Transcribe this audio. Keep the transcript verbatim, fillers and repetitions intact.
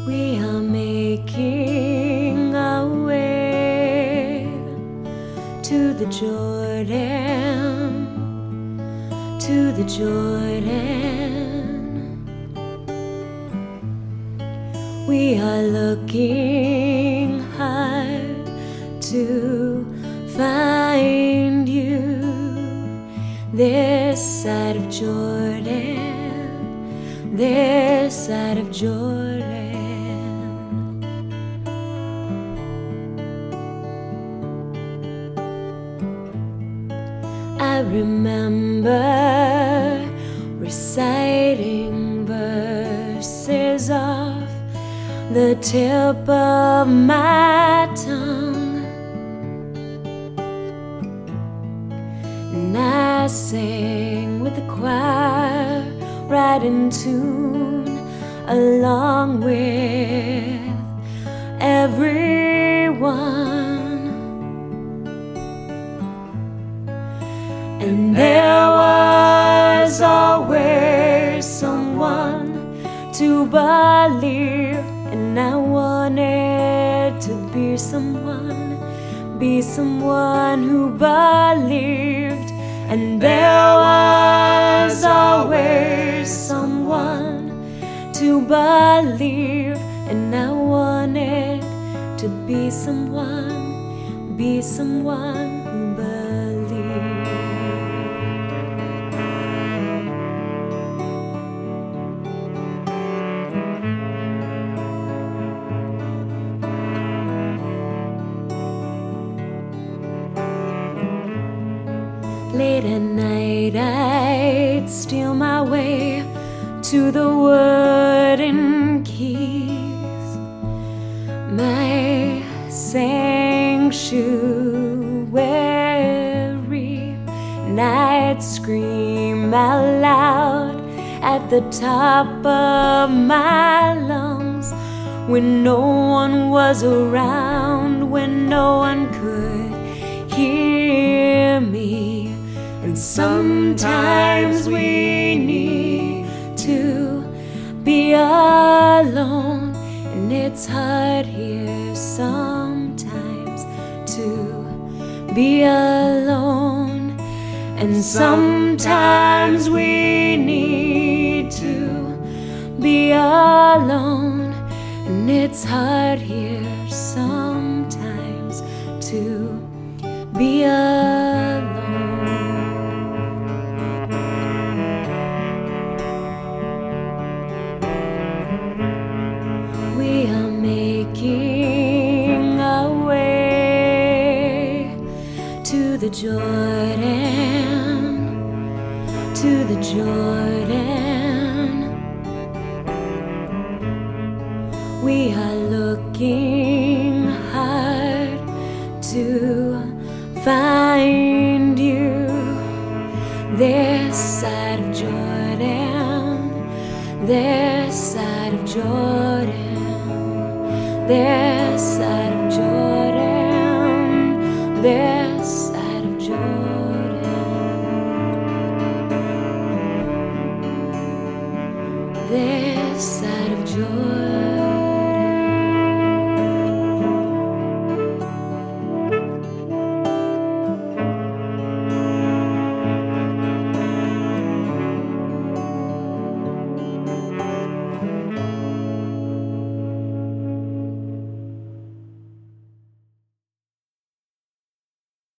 We are making our way to the Jordan, to the Jordan. We are looking hard to find you this side of Jordan, this side of Jordan. I remember reciting verses off the tip of my tongue, and I sang with the choir right in tune, along with everyone. And there was always someone to believe, and I wanted to be someone, be someone who believed. And there was always someone to believe, and I wanted to be someone, be someone who believed. Late at night I'd steal my way to the wooden keys, my sanctuary, and I'd scream out loud at the top of my lungs when no one was around, when no one could hear me. And sometimes we need to be alone, and it's hard here sometimes to be alone. And sometimes we need to be alone, and it's hard here sometimes to be alone. We are making our way to the Jordan, to the Jordan. We are looking hard to find you this side of Jordan, this side of Jordan, this side of Jordan, this side of Jordan, this side of Jordan.